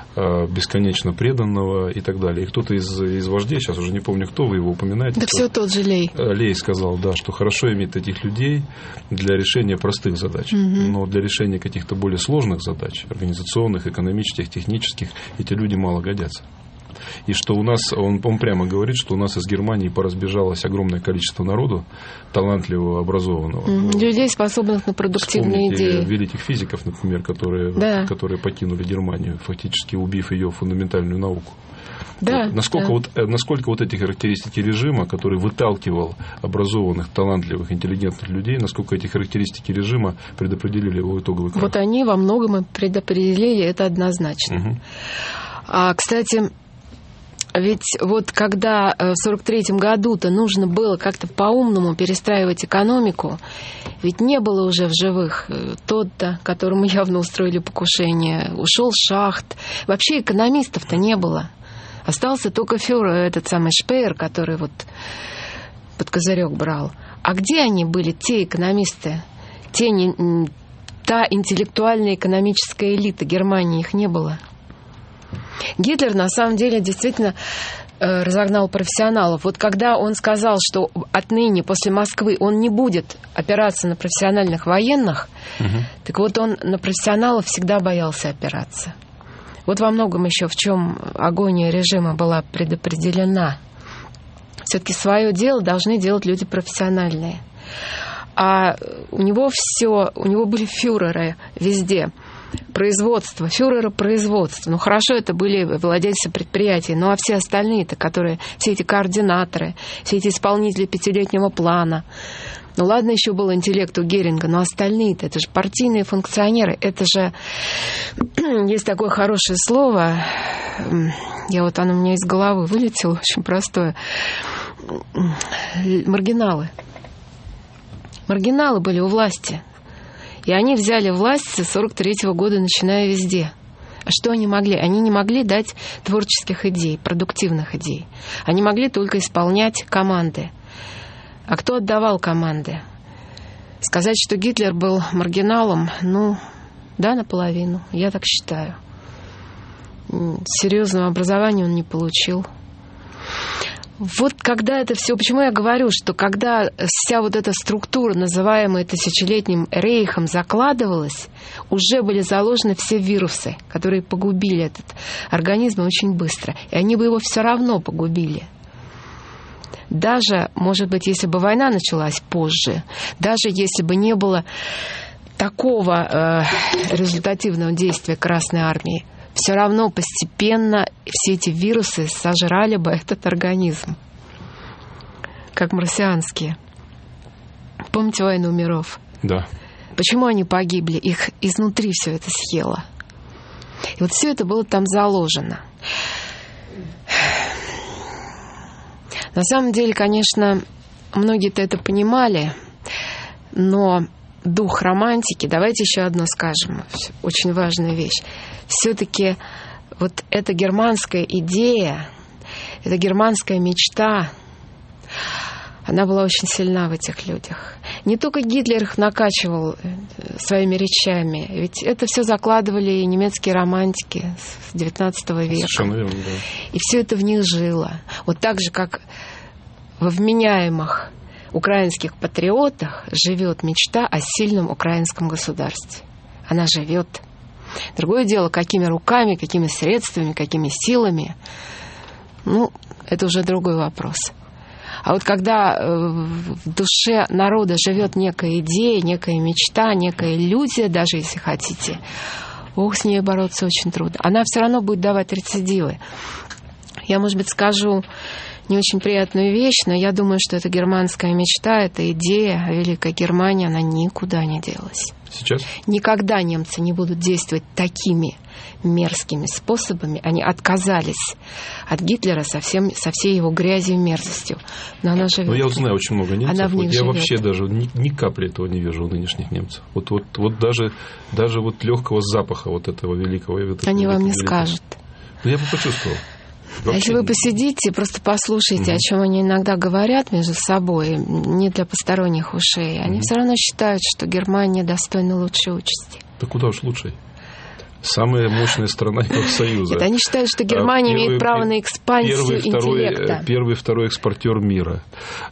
бесконечно преданного и так далее. И кто-то из, из вождей, сейчас уже не помню кто, вы его упоминаете. Да все тот же Лей. Лей сказал, да, что хорошо иметь этих людей для решения простых задач, угу. но для решения каких-то более сложных задач, организационных, экономических, технических, эти люди мало годятся. И что у нас, он, он прямо говорит, что у нас из Германии поразбежалось огромное количество народу, талантливого, образованного. Mm-hmm. Людей, способных на продуктивные Вспомните идеи. великих физиков, например, которые, да. которые покинули Германию, фактически убив ее фундаментальную науку. Да, вот, насколько, да. Вот, насколько вот эти характеристики режима, который выталкивал образованных, талантливых, интеллигентных людей, насколько эти характеристики режима предопределили его итоговый крах? Вот они во многом и предопределили, это однозначно. Угу. А, кстати, ведь вот когда в сорок третьем году-то нужно было как-то по-умному перестраивать экономику, ведь не было уже в живых тот-то, которому явно устроили покушение, ушел Шахт. Вообще экономистов-то не было. Остался только фюрер, этот самый Шпеер, который вот под козырек брал. А где они были, те экономисты, те не, та интеллектуальная экономическая элита Германии, их не было. Гитлер, на самом деле, действительно э, разогнал профессионалов. Вот когда он сказал, что отныне, после Москвы, он не будет опираться на профессиональных военных, угу. так вот он на профессионалов всегда боялся опираться. Вот во многом еще в чем агония режима была предопределена. Все-таки свое дело должны делать люди профессиональные. А у него все, у него были фюреры везде. Производство, фюреры производства. Ну, хорошо, это были владельцы предприятий, ну, а все остальные-то, которые, все эти координаторы, все эти исполнители пятилетнего плана. Ну, ладно, еще был интеллект у Геринга, но остальные-то, это же партийные функционеры, это же... Есть такое хорошее слово, я вот, оно у меня из головы вылетело, очень простое. Маргиналы. Маргиналы были у власти. И они взяли власть с сорок третьего года, начиная везде. А что они могли? Они не могли дать творческих идей, продуктивных идей. Они могли только исполнять команды. А кто отдавал команды? Сказать, что Гитлер был маргиналом, ну, да, наполовину, я так считаю. Серьезного образования он не получил. Вот когда это все... Почему я говорю, что когда вся вот эта структура, называемая тысячелетним рейхом, закладывалась, уже были заложены все вирусы, которые погубили этот организм очень быстро. И они бы его все равно погубили. Даже, может быть, если бы война началась позже, даже если бы не было такого э, результативного действия Красной Армии, все равно постепенно все эти вирусы сожрали бы этот организм, как марсианские. Помните «Войну миров»? Да. Почему они погибли? Их изнутри все это съело. И вот все это было там заложено. На самом деле, конечно, многие-то это понимали, но дух романтики, давайте еще одно скажем, очень важная вещь. Все-таки вот эта германская идея, эта германская мечта, она была очень сильна в этих людях. Не только Гитлер их накачивал своими речами, ведь это все закладывали и немецкие романтики с девятнадцатого века. Совершенно верно, да. И все это в них жило. Вот так же, как во вменяемых украинских патриотах живет мечта о сильном украинском государстве. Она живет. Другое дело, какими руками, какими средствами, какими силами, ну, это уже другой вопрос. А вот когда в душе народа живет некая идея, некая мечта, некая иллюзия, даже если хотите, ох, с ней бороться очень трудно. Она все равно будет давать рецидивы. Я, может быть, скажу не очень приятную вещь, но я думаю, что эта германская мечта, эта идея о Великой Германии, она никуда не делась. Сейчас? Никогда немцы не будут действовать такими мерзкими способами. Они отказались от Гитлера со, всем, со всей его грязью и мерзостью. Но она живет. Но я вот знаю очень много немцев. Она в них вот я живет. вообще даже ни, ни капли этого не вижу у нынешних немцев. Вот, вот, вот даже, даже вот легкого запаха вот этого великого. Вот этого Они вам не великого. скажут. Ну, я бы почувствовал. А если вы посидите, просто послушайте, угу. о чем они иногда говорят между собой, не для посторонних ушей, они угу. все равно считают, что Германия достойна лучшей участи. Да куда уж лучшей? Самая мощная страна Евросоюза. Это они считают, что Германия первый, имеет право на экспансию первый, интеллекта. Второй, первый, второй экспортер мира,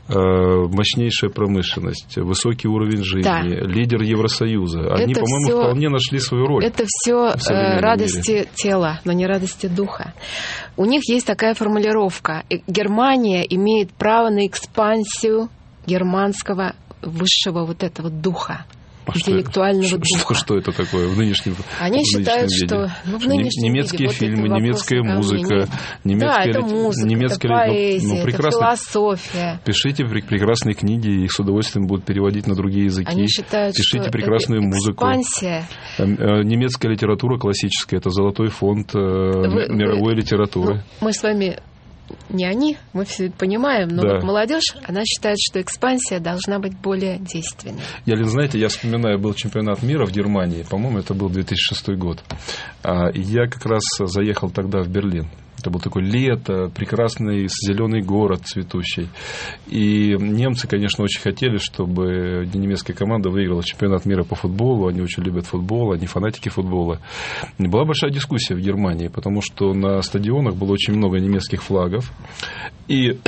мощнейшая промышленность, высокий уровень жизни, да. лидер Евросоюза. Они, это по-моему, все, вполне нашли свою роль. Это все радости мире. Тела, но не радости духа. У них есть такая формулировка. Германия имеет право на экспансию германского высшего вот этого духа. Интеллектуального что, духа. Что, что это такое в нынешнем Они в считают, нынешнем что ну, в нынешнем немецкие виде, фильмы, вот немецкая музыка, немецкая, да, это музыка, немецкая, это поэзия, ну, это философия. Пишите прекрасные книги, их с удовольствием будут переводить на другие языки. Они считают, Пишите что прекрасную это музыку. Экспансия. Немецкая литература классическая, это золотой фонд вы, мировой вы, литературы. Ну, мы с вами не они, мы все это понимаем, но да. вот молодежь, она считает, что экспансия должна быть более действенной. Я, знаете, я вспоминаю, был чемпионат мира в Германии, по-моему, это был две тысячи шестой год. И я как раз заехал тогда в Берлин. Это был такое лето, прекрасный зеленый город цветущий. И немцы, конечно, очень хотели, чтобы немецкая команда выиграла чемпионат мира по футболу. Они очень любят футбол, они фанатики футбола. И была большая дискуссия в Германии, потому что на стадионах было очень много немецких флагов. И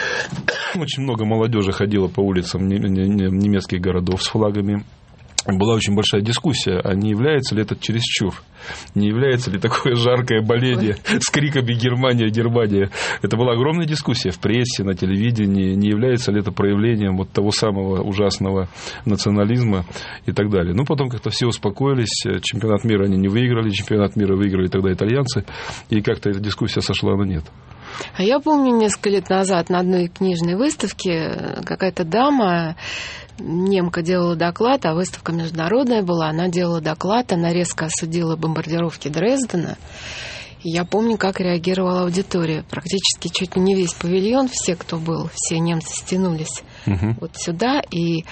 очень много молодежи ходило по улицам немецких городов с флагами. Была очень большая дискуссия, а не является ли это чересчур? Не является ли такое жаркое боление с криками «Германия, Германия»? Это была огромная дискуссия в прессе, на телевидении. Не является ли это проявлением вот того самого ужасного национализма и так далее? Ну, потом как-то все успокоились. Чемпионат мира они не выиграли, чемпионат мира выиграли тогда итальянцы. И как-то эта дискуссия сошла на нет. А я помню, несколько лет назад на одной книжной выставке какая-то дама, немка, делала доклад, а выставка международная была, она делала доклад, она резко осудила бомбардировки Дрездена. И я помню, как реагировала аудитория. Практически чуть ли не весь павильон, все, кто был, все немцы стянулись угу. вот сюда, и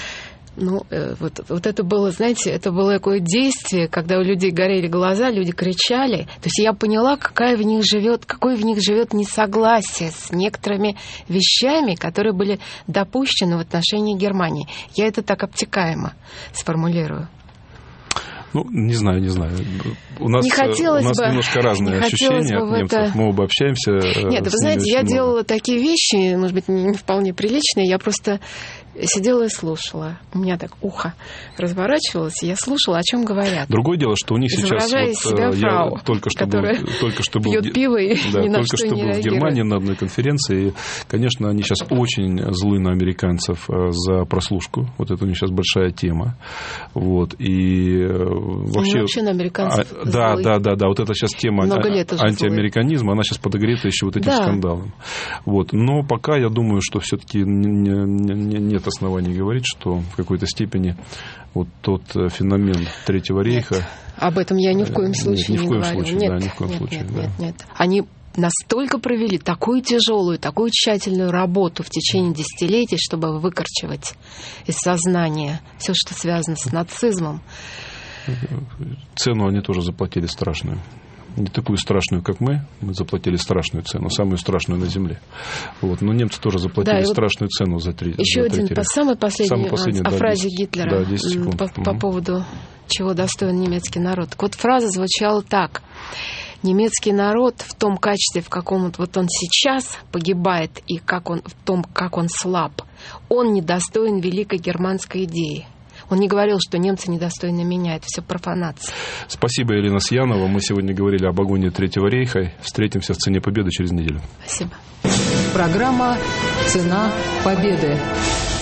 ну, вот, вот это было, знаете, это было такое действие, когда у людей горели глаза, люди кричали. То есть я поняла, какая в них живет, какое в них живет несогласие с некоторыми вещами, которые были допущены в отношении Германии. Я это так обтекаемо сформулирую. Ну, не знаю, не знаю. У нас, не хотелось у нас бы, немножко разные не ощущения от немцев. Это... Мы оба общаемся. Нет, вы знаете, я много. делала такие вещи, может быть, не вполне приличные. Я просто сидела и слушала. У меня так ухо разворачивалось, и я слушала, о чем говорят. Другое дело, что у них сейчас... Вот, себя фрау, я только что был, только что был, пьет пиво и да, ни на только что что не был реагирует. в Германии на одной конференции. И, конечно, они сейчас очень злы на американцев за прослушку. Вот это у них сейчас большая тема. Вот. И вообще... Они вообще на американцев а, да, да, да, да. Вот это сейчас тема Много лет уже антиамериканизма, она сейчас подогрета еще вот этим да. скандалом. Вот. Но пока я думаю, что все-таки нет оснований говорить, что в какой-то степени вот тот феномен Третьего рейха... Нет, об этом я ни в коем случае нет, ни не в коем говорю. Случае, нет, да, ни в коем нет, случае, нет, да. нет, нет. Они настолько провели такую тяжелую, такую тщательную работу в течение десятилетий, чтобы выкорчевать из сознания все, что связано с нацизмом. Цену они тоже заплатили страшную. Не такую страшную, как мы. Мы заплатили страшную цену, самую страшную на земле. Вот. Но немцы тоже заплатили да, страшную вот цену за три. Еще за один, три по самый последний, самый последний о да, фразе десять, Гитлера да, десять секунд. по, по поводу чего достоин немецкий народ. Так вот, фраза звучала так. Немецкий народ в том качестве, в каком вот он сейчас погибает, и как он, в том, как он слаб, он недостоин великой германской идеи. Он не говорил, что немцы недостойны меня. Это все профанация. Спасибо, Елена Сьянова. Мы сегодня говорили об агонии Третьего рейха. Встретимся в «Цене победы» через неделю. Спасибо. Программа «Цена победы».